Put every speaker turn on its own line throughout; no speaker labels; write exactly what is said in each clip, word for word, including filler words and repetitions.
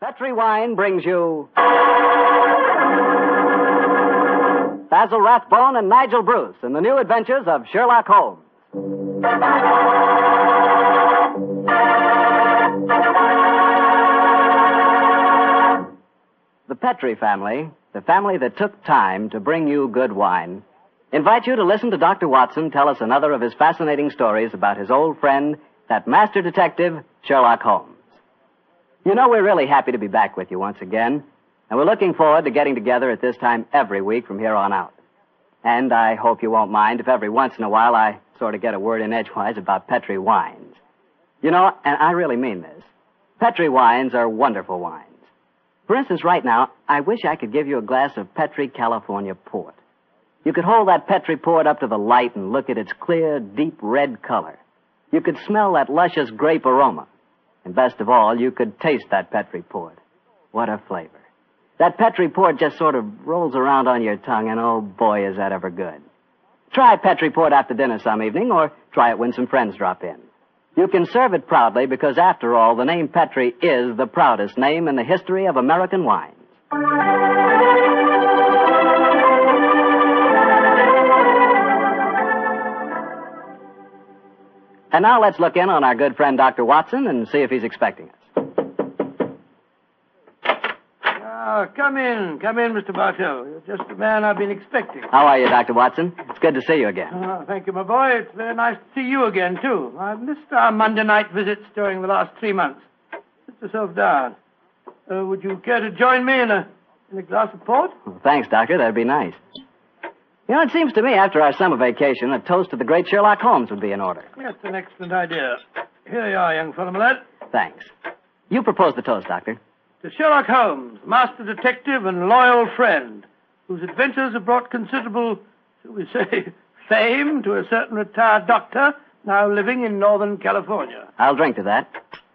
Petri Wine brings you Basil Rathbone and Nigel Bruce in the new adventures of Sherlock Holmes. The Petri family, the family that took time to bring you good wine, invite you to listen to Doctor Watson tell us another of his fascinating stories about his old friend, that master detective, Sherlock Holmes. You know, we're really happy to be back with you once again, and we're looking forward to getting together at this time every week from here on out. And I hope you won't mind if every once in a while I sort of get a word in edgewise about Petri wines. You know, and I really mean this, Petri wines are wonderful wines. For instance, right now, I wish I could give you a glass of Petri California port. You could hold that Petri port up to the light and look at its clear, deep red color. You could smell that luscious grape aroma. And best of all, you could taste that Petri port. What a flavor. That Petri port just sort of rolls around on your tongue, and oh boy, is that ever good. Try Petri port after dinner some evening, or try it when some friends drop in. You can serve it proudly because, after all, the name Petri is the proudest name in the history of American wines. And now let's look in on our good friend Doctor Watson and see if he's expecting us.
Ah, come in. Come in, Mister Bartell. You're just the man I've been expecting.
How are you, Doctor Watson? It's good to see you again.
Oh, thank you, my boy. It's very nice to see you again, too. I've missed our Monday night visits during the last three months. Sit yourself down. Uh, would you care to join me in a, in a glass of port?
Well, thanks, Doctor. That'd be nice. You know, it seems to me after our summer vacation, a toast to the great Sherlock Holmes would be in order.
That's an excellent idea. Here you are, young fellow, my lad.
Thanks. You propose the toast, Doctor.
To Sherlock Holmes, master detective and loyal friend, whose adventures have brought considerable, shall we say, fame to a certain retired doctor now living in Northern California.
I'll drink to that.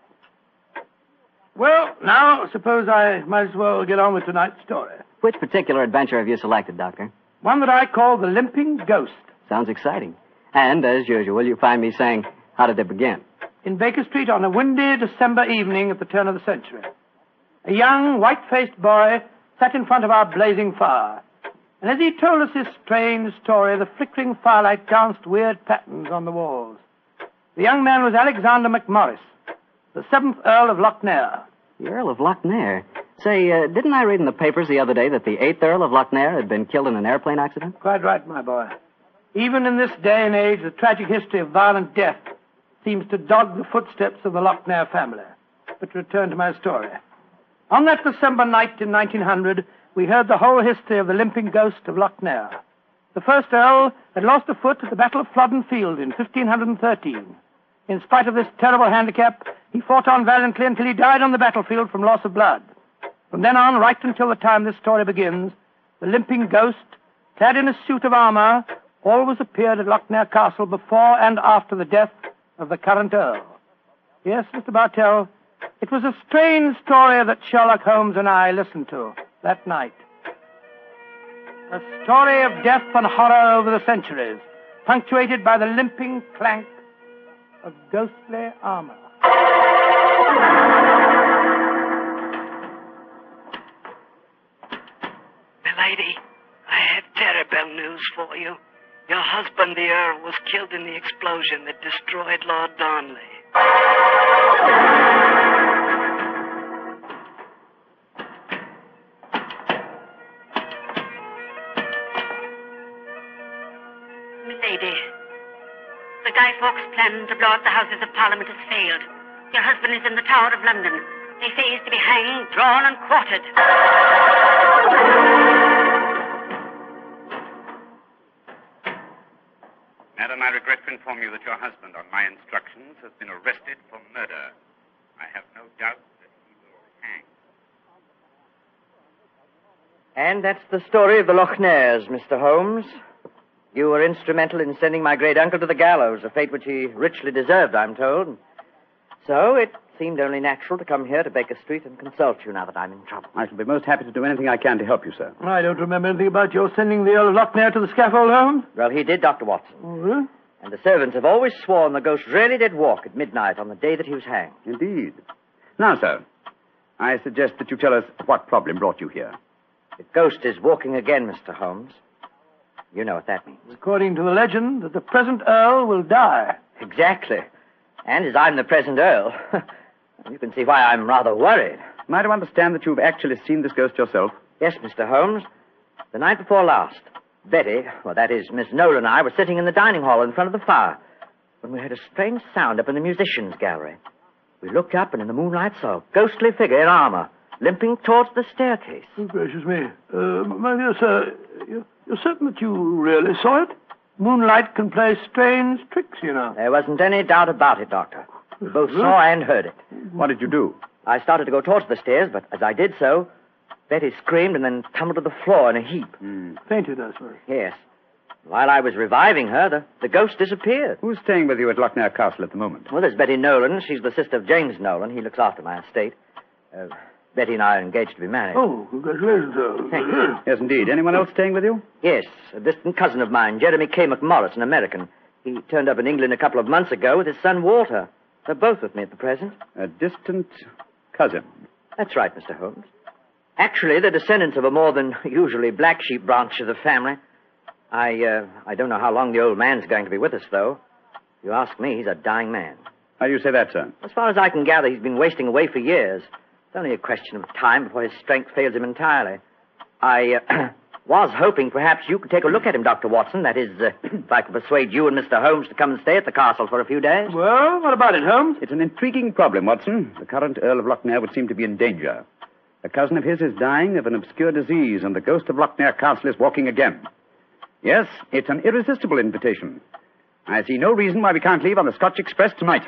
Well, now, suppose I might as well get on with tonight's story.
Which particular adventure have you selected, Doctor?
One that I call The Limping Ghost.
Sounds exciting. And, as usual, you find me saying, how did it begin?
In Baker Street on a windy December evening at the turn of the century. A young, white-faced boy sat in front of our blazing fire. And as he told us his strange story, the flickering firelight danced weird patterns on the walls. The young man was Alexander McMorris, the seventh Earl of Lochnair.
The Earl of Lochnair? Say, uh, didn't I read in the papers the other day that the eighth Earl of Lochnair had been killed in an airplane accident?
Quite right, my boy. Even in this day and age, the tragic history of violent death seems to dog the footsteps of the Lochnair family. But to return to my story. On that December night in nineteen hundred, we heard the whole history of the limping ghost of Lochnair. The first Earl had lost a foot at the Battle of Flodden Field in fifteen thirteen. In spite of this terrible handicap, he fought on valiantly until he died on the battlefield from loss of blood. From then on, right until the time this story begins, the limping ghost, clad in a suit of armor, always appeared at Lochnair Castle before and after the death of the current Earl. Yes, Mister Bartell, it was a strange story that Sherlock Holmes and I listened to that night. A story of death and horror over the centuries, punctuated by the limping clank of ghostly armor.
Milady, I have terrible news for you. Your husband, the Earl, was killed in the explosion that destroyed Lord Darnley.
Milady, the Guy Fawkes plan to blow up the Houses of Parliament has failed. Your husband is in the Tower of London. They say he's to be hanged, drawn, and quartered.
Madam, I regret to inform you that your husband, on my instructions, has been arrested for murder. I have no doubt that he will hang.
And that's the story of the Lochnairs, Mister Holmes. You were instrumental in sending my great uncle to the gallows, a fate which he richly deserved, I'm told. So it seemed only natural to come here to Baker Street and consult you now that I'm in trouble.
I shall be most happy to do anything I can to help you, sir.
I don't remember anything about your sending the Earl of Lochnair to the scaffold, Holmes.
Well, he did, Doctor Watson.
Oh, really?
And the servants have always sworn the ghost really did walk at midnight on the day that he was hanged.
Indeed. Now, sir, I suggest that you tell us what problem brought you here.
The ghost is walking again, Mister Holmes. You know what that means.
According to the legend, that the present Earl will die.
Exactly. And as I'm the present Earl, you can see why I'm rather worried.
Am I to understand that you've actually seen this ghost yourself?
Yes, Mister Holmes. The night before last, Betty, well, that is, Miss Nolan and I were sitting in the dining hall in front of the fire when we heard a strange sound up in the musicians' gallery. We looked up and in the moonlight saw a ghostly figure in armor limping towards the staircase.
Oh, gracious me. Uh, my dear sir, you're, you're certain that you really saw it? Moonlight can play strange tricks, you know.
There wasn't any doubt about it, Doctor. We both saw and heard it.
What did you do?
I started to go towards the stairs, but as I did so, Betty screamed and then tumbled to the floor in a heap.
Mm.
Fainted, I suppose.
Yes. While I was reviving her, the, the ghost disappeared.
Who's staying with you at Lochnair Castle at the moment?
Well, there's Betty Nolan. She's the sister of James Nolan. He looks after my estate. Uh, Betty and I are engaged to be married.
Oh, congratulations, sir.
Thank you.
Yes, indeed. Anyone else staying with you?
Yes, a distant cousin of mine, Jeremy K. McMorris, an American. He turned up in England a couple of months ago with his son Walter. They're both with me at the present.
A distant cousin.
That's right, Mister Holmes. Actually, they're descendants of a more than usually black sheep branch of the family. I, uh, I don't know how long the old man's going to be with us, though. If you ask me, he's a dying man.
How do you say that, sir?
As far as I can gather, he's been wasting away for years. It's only a question of time before his strength fails him entirely. I uh, was hoping perhaps you could take a look at him, Doctor Watson. That is, uh, if I could persuade you and Mister Holmes to come and stay at the castle for a few days.
Well, what about it, Holmes?
It's an intriguing problem, Watson. The current Earl of Lochnair would seem to be in danger. A cousin of his is dying of an obscure disease, and the ghost of Lochnair Castle is walking again. Yes, it's an irresistible invitation. I see no reason why we can't leave on the Scotch Express tonight.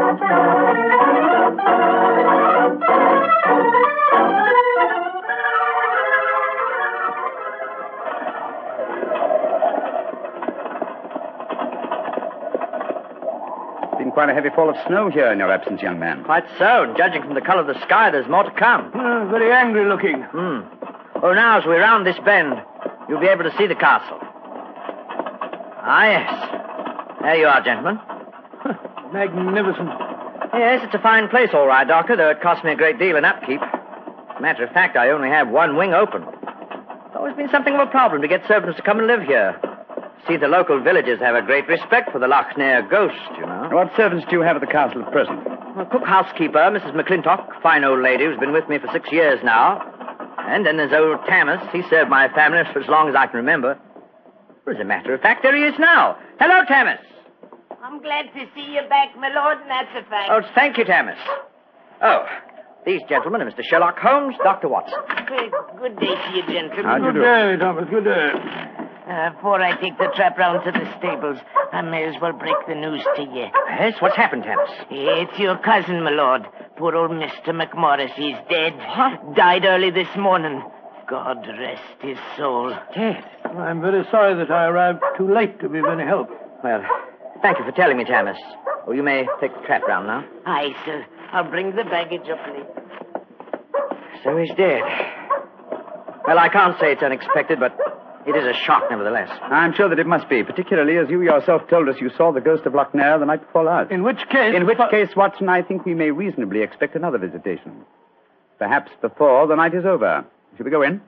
It's been quite a heavy fall of snow here in your absence, young man.
Quite so, and judging from the color of the sky, there's more to come.
Uh, very angry looking.
Hmm. Oh, now, as we round this bend, you'll be able to see the castle. Ah, yes. There you are, gentlemen.
Magnificent.
Yes, it's a fine place, all right, Doctor, though it cost me a great deal in upkeep. As a matter of fact, I only have one wing open. It's always been something of a problem to get servants to come and live here. See, the local villagers have a great respect for the Lochnair ghost, you know.
What servants do you have at the castle at present?
Well, cook housekeeper, Missus McClintock, fine old lady who's been with me for six years now. And then there's old Tammas. He served my family for as long as I can remember. Well, as a matter of fact, there he is now. Hello, Tammas.
I'm glad to see you back, my lord, and that's a fact.
Oh, thank you, Tammas. Oh, these gentlemen are Mister Sherlock Holmes, Doctor Watson.
Good, good day to you, gentlemen.
How do you
Good
do?
day, Thomas. Good day.
Uh, before I take the trap round to the stables, I may as well break the news to you.
Yes, what's happened, Tammas?
It's your cousin, my lord. Poor old Mister McMorris. He's dead. What? Died early this morning. God rest his soul.
Dead.
I'm very sorry that I arrived too late to be of any help.
Well, thank you for telling me, Tammas. Oh, you may take the trap round now.
Aye, sir. I'll bring the baggage up later.
So he's dead. Well, I can't say it's unexpected, but it is a shock nevertheless.
I'm sure that it must be, particularly as you yourself told us you saw the ghost of Lochnair the night before last.
In which case...
In which
but-
case, Watson, I think we may reasonably expect another visitation. Perhaps before the night is over. Shall we go in?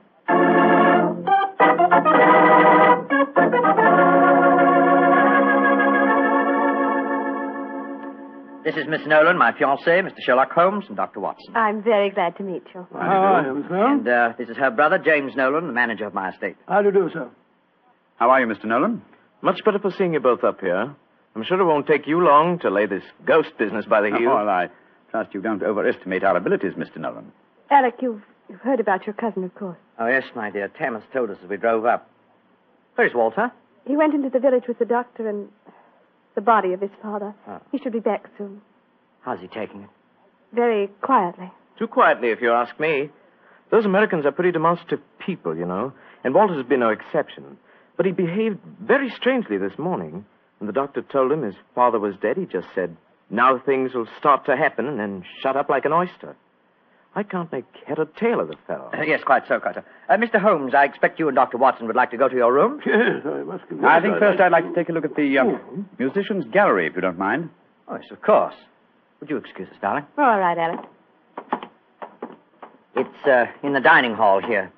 This is Miss Nolan, my fiancée, Mister Sherlock Holmes, and Doctor Watson.
I'm very glad to meet you.
How are you, Miss Nolan?
And uh, this is her brother, James Nolan, the manager of my estate.
How do you do, sir?
How are you, Mister Nolan?
Much better for seeing you both up here. I'm sure it won't take you long to lay this ghost business by the heels.
Oh, well, I trust you don't overestimate our abilities, Mister Nolan.
Alec, you've, you've heard about your cousin, of course.
Oh, yes, my dear. Tammas told us as we drove up. Where's Walter?
He went into the village with the doctor and the body of his father.
Oh.
He should be back soon.
How's he taking it?
Very quietly.
Too quietly, if you ask me. Those Americans are pretty demonstrative people, you know, and Walter's been no exception. But he behaved very strangely this morning. When the doctor told him his father was dead, he just said, now things will start to happen, and then shut up like an oyster. I can't make head or tail of the fellow.
Uh, yes, quite so, Carter. Uh, Mister Holmes, I expect you and Doctor Watson would like to go to your room.
Yes, I must confess.
I think
I'd
first
like
I'd like
to-
to take a look at the um, musician's gallery, if you don't mind.
Oh, yes, of course. Would you excuse us, darling?
All right, Alec.
It's uh, in the dining hall here.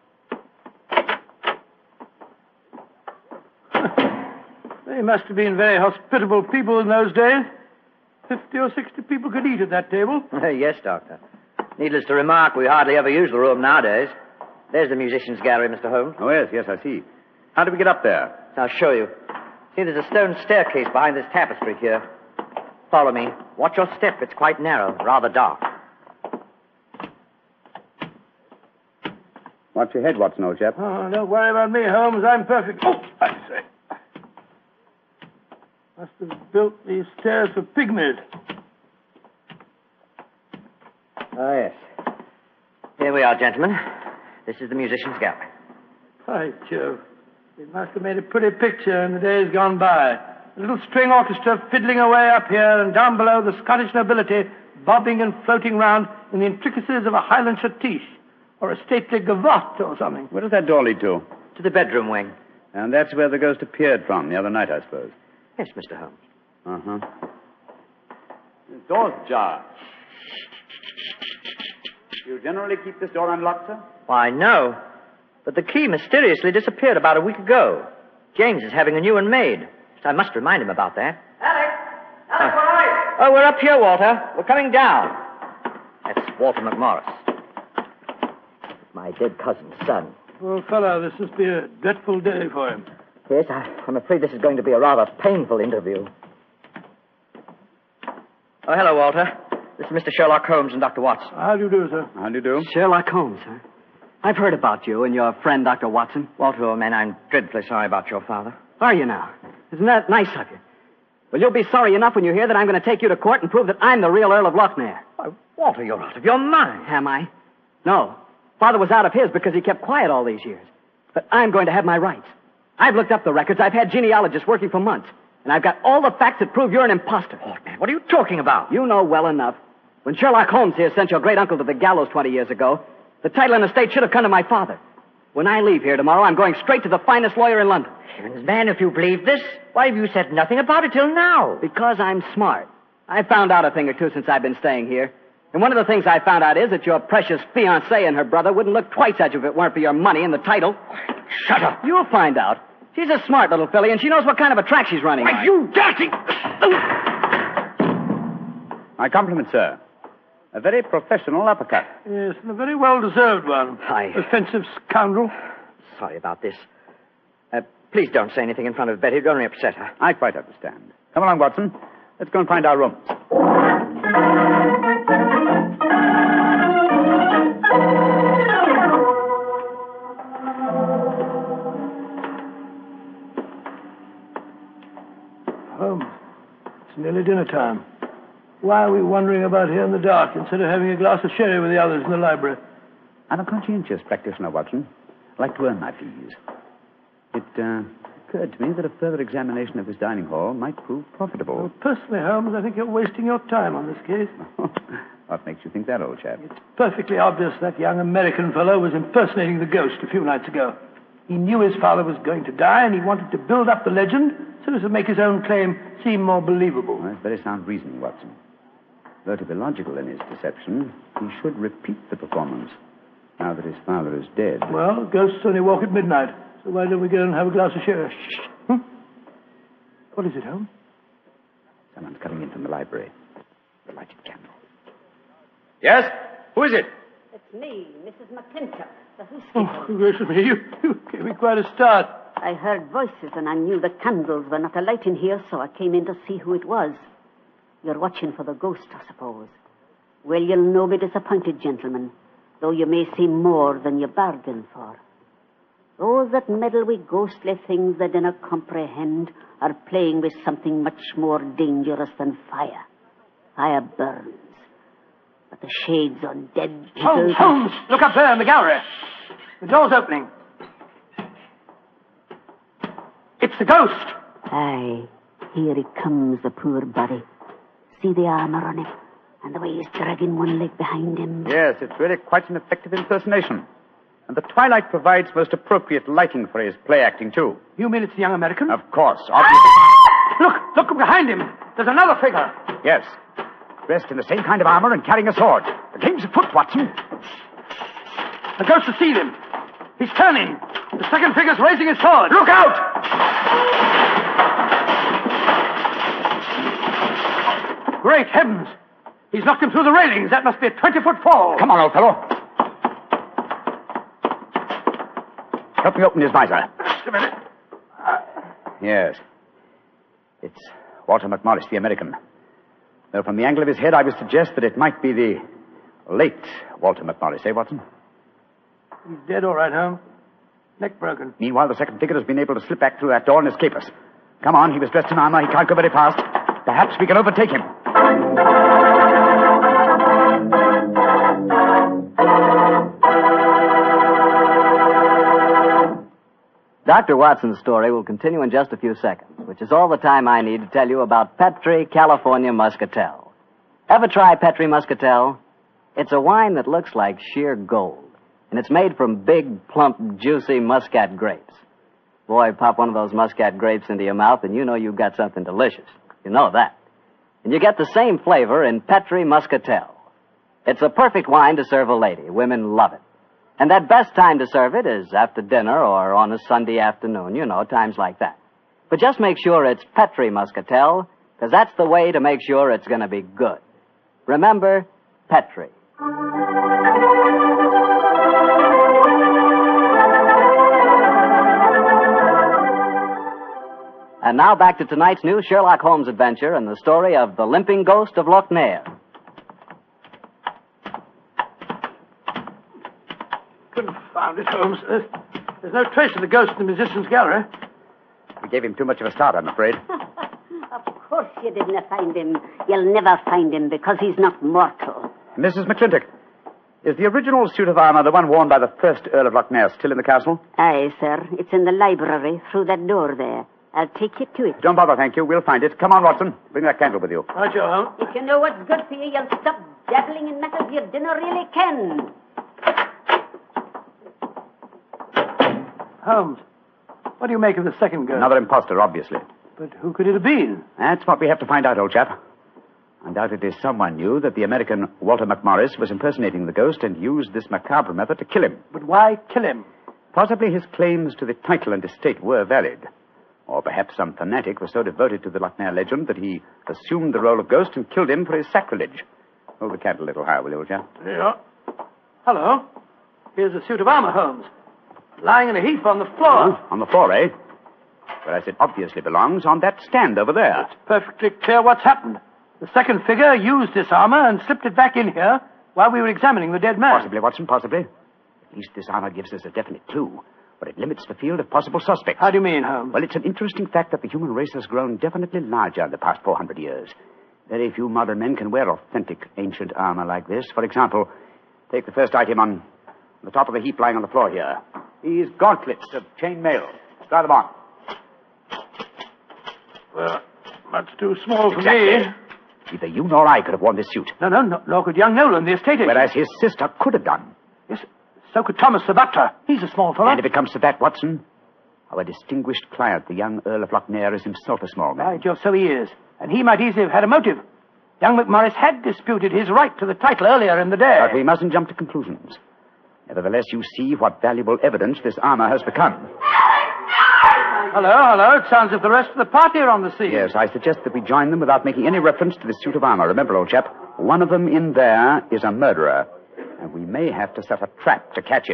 They must have been very hospitable people in those days. Fifty or sixty people could eat at that table.
Yes, Doctor. Needless to remark, we hardly ever use the room nowadays. There's the musicians' gallery, Mister Holmes.
Oh, yes, yes, I see. How do we get up there?
I'll show you. See, there's a stone staircase behind this tapestry here. Follow me. Watch your step. It's quite narrow, rather dark.
Watch your head, Watson, old chap.
Oh, don't worry about me, Holmes. I'm perfect. Oh, I say. Must have built these stairs for pygmies.
Oh, yes. Here we are, gentlemen. This is the musicians' gallery.
By Jove. They must have made a pretty picture in the days gone by. A little string orchestra fiddling away up here, and down below the Scottish nobility bobbing and floating round in the intricacies of a Highland schottische, or a stately gavotte or something.
Where does that door lead to?
To the bedroom wing.
And that's where the ghost appeared from the other night, I suppose.
Yes, Mister Holmes.
Uh-huh. The door's ajar. You generally keep this door unlocked, sir?
Why, no. But the key mysteriously disappeared about a week ago. James is having a new one made. So I must remind him about that.
Alex! Alex,
Uh,
where are you?
Oh, we're up here, Walter. We're coming down. That's Walter McMorris. My dead cousin's son.
Poor fellow, this must be a dreadful day for him.
Yes, I, I'm afraid this is going to be a rather painful interview. Oh, hello, Walter. This is Mister Sherlock Holmes and Doctor Watson.
How do you do, sir?
How do you do?
Sherlock Holmes, huh? I've heard about you and your friend, Doctor Watson.
Walter, old man, I'm dreadfully sorry about your father.
Are you now? Isn't that nice of you? Well, you'll be sorry enough when you hear that I'm going to take you to court and prove that I'm the real Earl of Lochnair.
Why, Walter, you're out of your mind.
Am I? No. Father was out of his because he kept quiet all these years. But I'm going to have my rights. I've looked up the records. I've had genealogists working for months. And I've got all the facts that prove you're an imposter.
Oh, man, what are you talking about?
You know well enough. When Sherlock Holmes here sent your great-uncle to the gallows twenty years ago, the title and estate should have come to my father. When I leave here tomorrow, I'm going straight to the finest lawyer in London.
Heavens, man, if you believe this, why have you said nothing about it till now?
Because I'm smart. I found out a thing or two since I've been staying here. And one of the things I found out is that your precious fiancée and her brother wouldn't look twice at you if it weren't for your money and the title.
Shut up.
You'll find out. She's a smart little filly, and she knows what kind of a track she's running
Why,
on.
you dirty...
My compliments, sir. A very professional uppercut.
Yes, and a very well-deserved one.
Hi.
Offensive scoundrel.
Sorry about this. Uh, please don't say anything in front of Betty. It'd only upset her.
I quite understand. Come along, Watson. Let's go and find our rooms.
Holmes, it's nearly dinner time. Why are we wandering about here in the dark instead of having a glass of sherry with the others in the library?
I'm a conscientious practitioner, Watson. I like to earn my fees. It uh, occurred to me that a further examination of this dining hall might prove profitable.
Well, personally, Holmes, I think you're wasting your time on this case.
What makes you think that, old chap?
It's perfectly obvious that young American fellow was impersonating the ghost a few nights ago. He knew his father was going to die, and he wanted to build up the legend so as to make his own claim seem more believable.
Well, that's very sound reasoning, Watson. Though to be logical in his deception, he should repeat the performance now that his father is dead.
Well, ghosts only walk at midnight, so why don't we go and have a glass of sherry? Shh. Hmm? What is it, Holmes?
Someone's coming in from the library. The lighted candle.
Yes? Who is it?
It's me, Missus McClintock, the
Oh,
housekeeper.
gracious me, you, you gave me quite a start.
I heard voices and I knew the candles were not alight in here, so I came in to see who it was. You're watching for the ghost, I suppose. Well, you'll no be disappointed, gentlemen, though you may see more than you bargained for. Those that meddle with ghostly things they dinna comprehend are playing with something much more dangerous than fire. Fire burns. But the shades on dead people...
Holmes, Holmes, look up there in the gallery. The door's opening. It's the ghost.
Aye, here he comes, the poor body. See the armour on him, and the way he's dragging one leg behind him.
Yes, it's really quite an effective impersonation. And the twilight provides most appropriate lighting for his play acting, too.
You mean it's the young American?
Of course, obviously.
Look, look behind him. There's another figure.
Yes. Dressed in the same kind of armor and carrying a sword. The game's afoot, Watson.
The ghost has seen him. He's turning. The second figure's raising his sword.
Look out!
Great heavens! He's knocked him through the railings. That must be a twenty-foot fall.
Come on, old fellow. Help me open his visor.
Just a minute.
Yes. It's Walter McMorris, the American. Though from the angle of his head, I would suggest that it might be the late Walter McMorris, eh, Watson?
He's dead, all right, Holmes. Neck broken.
Meanwhile, the second figure has been able to slip back through that door and escape us. Come on, he was dressed in armor. He can't go very fast. Perhaps we can overtake him.
Doctor Watson's story will continue in just a few seconds, which is all the time I need to tell you about Petri California Muscatel. Ever try Petri Muscatel? It's a wine that looks like sheer gold, and it's made from big, plump, juicy muscat grapes. Boy, pop one of those muscat grapes into your mouth, and you know you've got something delicious. You know that. And you get the same flavor in Petri Muscatel. It's a perfect wine to serve a lady. Women love it. And that best time to serve it is after dinner or on a Sunday afternoon, you know, times like that. But just make sure it's Petri Muscatel, because that's the way to make sure it's going to be good. Remember, Petri. And now back to tonight's new Sherlock Holmes adventure and the story of the Limping Ghost of Lochnair.
Confound it, Holmes. There's, there's no trace of the ghost in the musician's gallery.
We gave him too much of a start, I'm afraid.
Of course you didn't find him. You'll never find him because he's not mortal.
Missus McClintock, is the original suit of armor the one worn by the first Earl of Lochnair still in the castle?
Aye, sir. It's in the library through that door there. I'll take you to it.
Don't bother, thank you. We'll find it. Come on, Watson. Bring that candle with you.
Right, you, Holmes.
If you know what's good for you, you'll stop dabbling in matters you didn't really can.
Holmes, what do you make of the second ghost?
Another imposter, obviously.
But who could it have been?
That's what we have to find out, old chap. Undoubtedly someone knew that the American Walter McMorris was impersonating the ghost and used this macabre method to kill him.
But why kill him?
Possibly his claims to the title and estate were valid. Or perhaps some fanatic was so devoted to the Lochnair legend that he assumed the role of ghost and killed him for his sacrilege. Hold the candle a little higher, will you, old chap?
Yeah. Hello. Here's a suit of armor, Holmes. Lying in a heap on the floor.
Oh, on the floor, eh? Whereas it obviously belongs on that stand over there.
It's perfectly clear what's happened. The second figure used this armor and slipped it back in here while we were examining the dead man.
Possibly, Watson, possibly. At least this armor gives us a definite clue, but it limits the field of possible suspects.
How do you mean, Holmes?
Well, it's an interesting fact that the human race has grown definitely larger in the past four hundred years. Very few modern men can wear authentic ancient armor like this. For example, take the first item on the top of the heap lying on the floor here. These gauntlets of chain mail. Try them on.
Well, that's too small for
Exactly.
me.
Neither you nor I could have worn this suit.
No, no, no, nor could young Nolan, the estate agent.
Whereas his sister could have done.
Yes, so could Thomas the butler. He's a small fellow.
And if it comes to that, Watson, our distinguished client, the young Earl of Lochnair, is himself a small man.
By Jove, so he is. And he might easily have had a motive. Young McMorris had disputed his right to the title earlier in the day.
But we mustn't jump to conclusions. Nevertheless, you see what valuable evidence this armor has become.
Hello, hello. It sounds as if the rest of the party are on the scene.
Yes, I suggest that we join them without making any reference to this suit of armor. Remember, old chap, one of them in there is a murderer, and we may have to set a trap to catch him.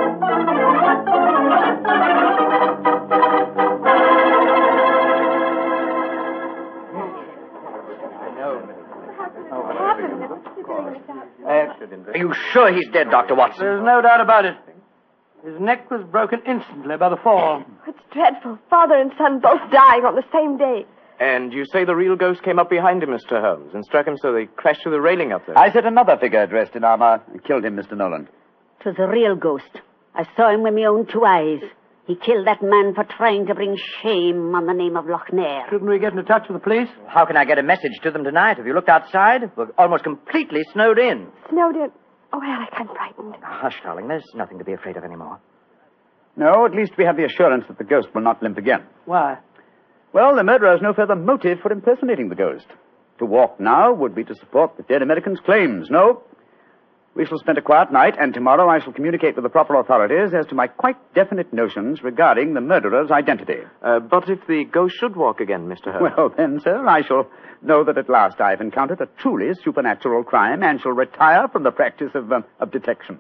Are you sure he's dead, Doctor Watson?
There's no doubt about it. His neck was broken instantly by the fall.
It's dreadful. Father and son both dying on the same day.
And you say the real ghost came up behind him, Mister Holmes, and struck him so they crashed through the railing up there.
I said another figure dressed in armor and killed him, Mister Nolan.
'Twas a real ghost. I saw him with my own two eyes. He killed that man for trying to bring shame on the name of Lochnair.
Shouldn't we get into touch with the police?
How can I get a message to them tonight? Have you looked outside? We're almost completely snowed in.
Snowed in. Oh, Alec, I'm frightened.
Hush, darling. There's nothing to be afraid of anymore.
No, at least we have the assurance that the ghost will not limp again.
Why?
Well, the murderer has no further motive for impersonating the ghost. To walk now would be to support the dead American's claims. No, We shall spend a quiet night, and tomorrow I shall communicate with the proper authorities as to my quite definite notions regarding the murderer's identity.
Uh, but if the ghost should walk again, Mister Holmes?
Well, then, sir, I shall know that at last I've encountered a truly supernatural crime and shall retire from the practice of, um, of detection.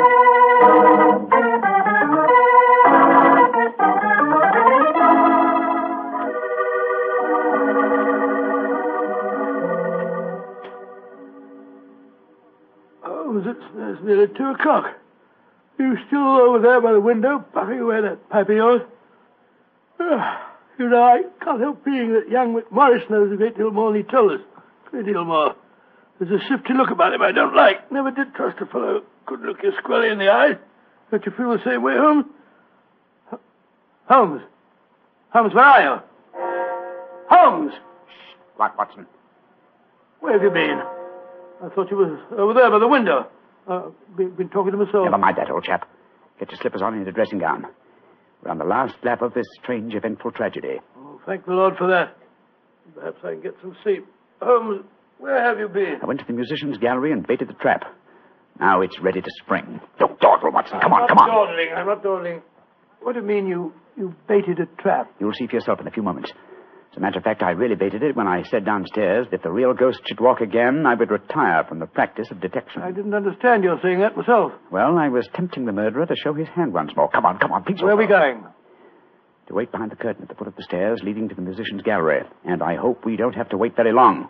It's, it's nearly two o'clock. You still over there by the window, puffing away that pipe of yours? Uh, you know, I can't help feeling that young McMorris knows a great deal more than he told us. A great deal more. There's a shifty look about him I don't like. Never did trust a fellow who couldn't look you squarely in the eye. Don't you feel the same way, Holmes? H- Holmes? Holmes, where are you? Holmes!
Shh. What, Watson?
Where have you been? I thought you were over there by the window. Uh, been, been talking to myself.
Never mind that, old chap. Get your slippers on and your dressing gown. We're on the last lap of this strange, eventful tragedy.
Oh, thank the Lord for that. Perhaps I can get some sleep. Holmes, where have you been?
I went to the musicians' gallery and baited the trap. Now it's ready to spring. Don't dawdle, Watson. Come
I'm
on, come
not
on.
dawdling. I'm not dawdling. What do you mean you, you baited a trap?
You'll see for yourself in a few moments. As a matter of fact, I really baited it when I said downstairs that if the real ghost should walk again, I would retire from the practice of detection.
I didn't understand your saying that myself.
Well, I was tempting the murderer to show his hand once more. Come on, come on, please.
Where are we going?
To wait behind the curtain at the foot of the stairs leading to the musicians' gallery. And I hope we don't have to wait very long.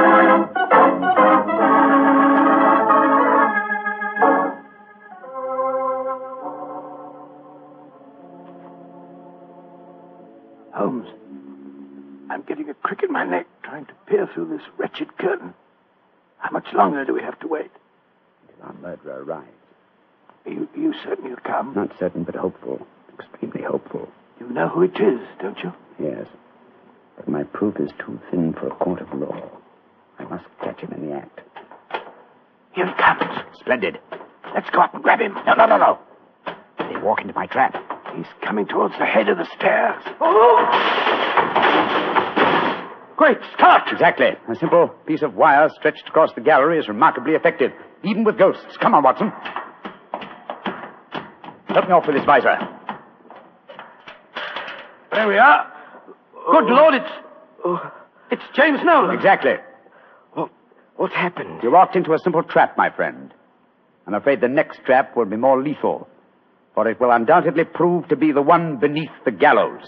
Holmes, I'm getting a crick in my neck trying to peer through this wretched curtain. How much longer do we have to wait?
Until our murderer arrives.
Are you, are you certain he'll come?
Not certain, but hopeful. Extremely hopeful.
You know who it is, don't you?
Yes. But my proof is too thin for a court of law. I must catch him in the act.
Here he comes.
Splendid.
Let's go up and grab him.
No, no, no, no. They walk into my trap.
He's coming towards the head of the stairs. Oh! Great Scott!
Exactly. A simple piece of wire stretched across the gallery is remarkably effective, even with ghosts. Come on, Watson. Help me off with this visor.
There we are. Good Lord, it's... Oh, it's James Nolan.
Exactly.
What, what happened?
You walked into a simple trap, my friend. I'm afraid the next trap will be more lethal, for it will undoubtedly prove to be the one beneath the gallows.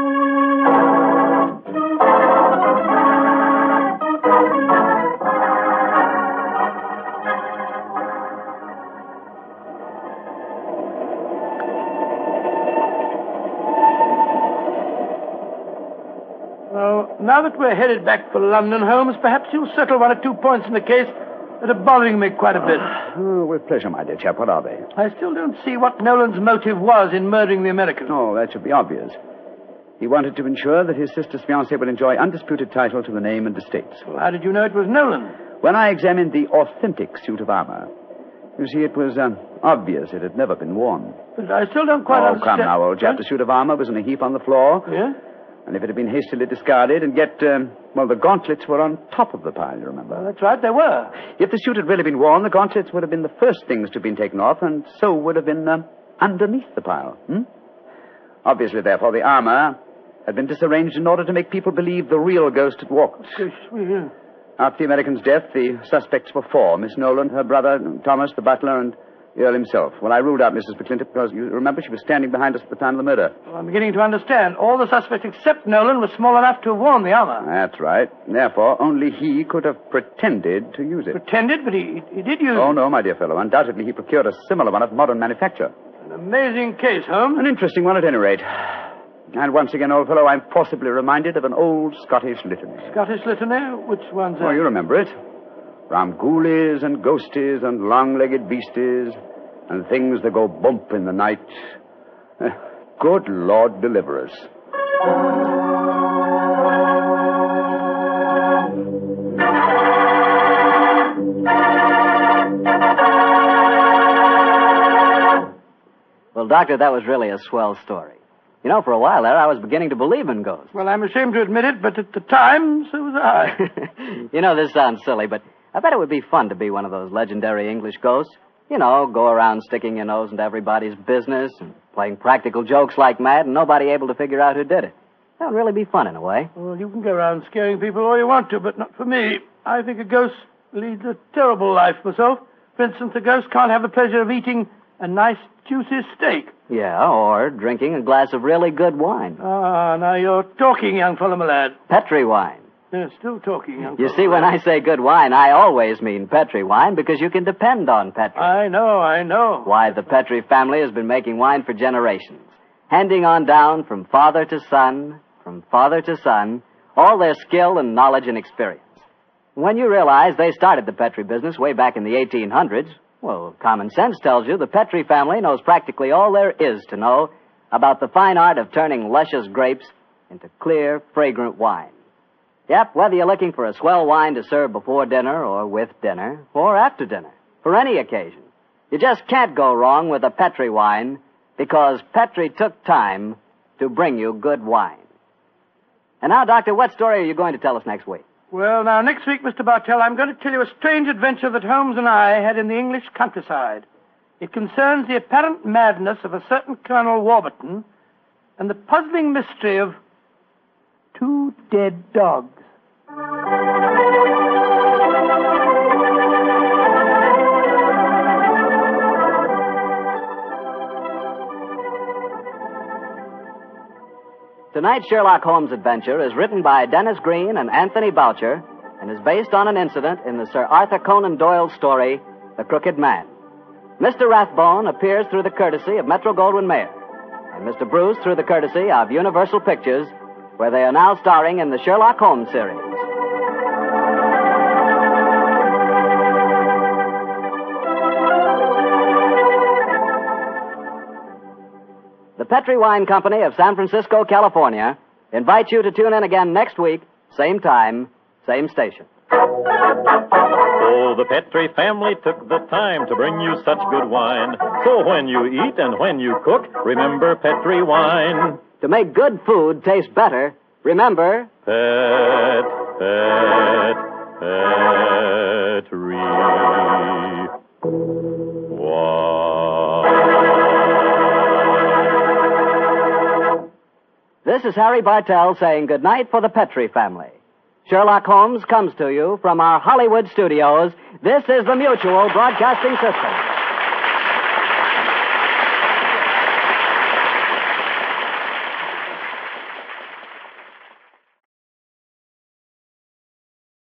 Well, now that we're headed back for London, Holmes, perhaps you'll settle one or two points in the case that are bothering me quite a bit.
Oh, with pleasure, my dear chap. What are they?
I still don't see what Nolan's motive was in murdering the American.
Oh, that should be obvious. He wanted to ensure that his sister's fiancé would enjoy undisputed title to the name and estates.
Well, how did you know it was Nolan?
When I examined the authentic suit of armor, you see, it was um, obvious it had never been worn.
But I still don't quite
oh,
understand...
come now, old chap. The suit of armor was in a heap on the floor.
Yeah?
And if it had been hastily discarded, and yet, um, well, the gauntlets were on top of the pile, you remember?
Well, that's right, they were.
If the suit had really been worn, the gauntlets would have been the first things to have been taken off, and so would have been um, underneath the pile. Hmm? Obviously, therefore, the armor had been disarranged in order to make people believe the real ghost had walked.
Yeah.
After the American's death, the suspects were four. Miss Nolan, her brother, Thomas, the butler, and the Earl himself. Well, I ruled out Missus McClintock because, you remember, she was standing behind us at the time of the murder.
Well, I'm beginning to understand. All the suspects except Nolan were small enough to have worn the armor.
That's right. Therefore, only he could have pretended to use it.
Pretended? But he, he did use
Oh,
it.
no, my dear fellow. Undoubtedly, he procured a similar one of modern manufacture.
An amazing case, Holmes.
An interesting one, at any rate. And once again, old fellow, I'm forcibly reminded of an old Scottish litany.
Scottish litany? Which one's that?
Oh, you remember it. From ghoulies and ghosties and long-legged beasties and things that go bump in the night. Eh, good Lord deliver us.
Well, Doctor, that was really a swell story. You know, for a while there, I was beginning to believe in ghosts.
Well, I'm ashamed to admit it, but at the time, so was I.
You know, this sounds silly, but I bet it would be fun to be one of those legendary English ghosts. You know, go around sticking your nose into everybody's business and playing practical jokes like mad and nobody able to figure out who did it. That would really be fun in a way.
Well, you can go around scaring people all you want to, but not for me. I think a ghost leads a terrible life myself. For instance, a ghost can't have the pleasure of eating a nice, juicy steak.
Yeah, or drinking a glass of really good wine.
Ah, now you're talking, young fellow, my lad.
Petri wine.
Yeah, still talking, young
You
fellow,
see,
my
when
lad.
I say good wine, I always mean Petri wine because you can depend on Petri.
I know, I know.
Why, the Petri family has been making wine for generations, handing on down from father to son, from father to son, all their skill and knowledge and experience. When you realize they started the Petri business way back in the eighteen hundreds, well, common sense tells you the Petri family knows practically all there is to know about the fine art of turning luscious grapes into clear, fragrant wine. Yep, whether you're looking for a swell wine to serve before dinner or with dinner or after dinner, for any occasion, you just can't go wrong with a Petri wine because Petri took time to bring you good wine. And now, Doctor, what story are you going to tell us next week?
Well, now, next week, Mister Bartell, I'm going to tell you a strange adventure that Holmes and I had in the English countryside. It concerns the apparent madness of a certain Colonel Warburton and the puzzling mystery of two dead dogs.
Tonight's Sherlock Holmes adventure is written by Dennis Green and Anthony Boucher and is based on an incident in the Sir Arthur Conan Doyle story, The Crooked Man. Mister Rathbone appears through the courtesy of Metro-Goldwyn-Mayer, and Mister Bruce through the courtesy of Universal Pictures, where they are now starring in the Sherlock Holmes series. The Petri Wine Company of San Francisco, California, invites you to tune in again next week, same time, same station.
Oh, the Petri family took the time to bring you such good wine. So when you eat and when you cook, remember Petri wine.
To make good food taste better, remember...
Pet, pet, Petri wine.
This is Harry Bartell saying goodnight for the Petri family. Sherlock Holmes comes to you from our Hollywood studios. This is the Mutual Broadcasting System.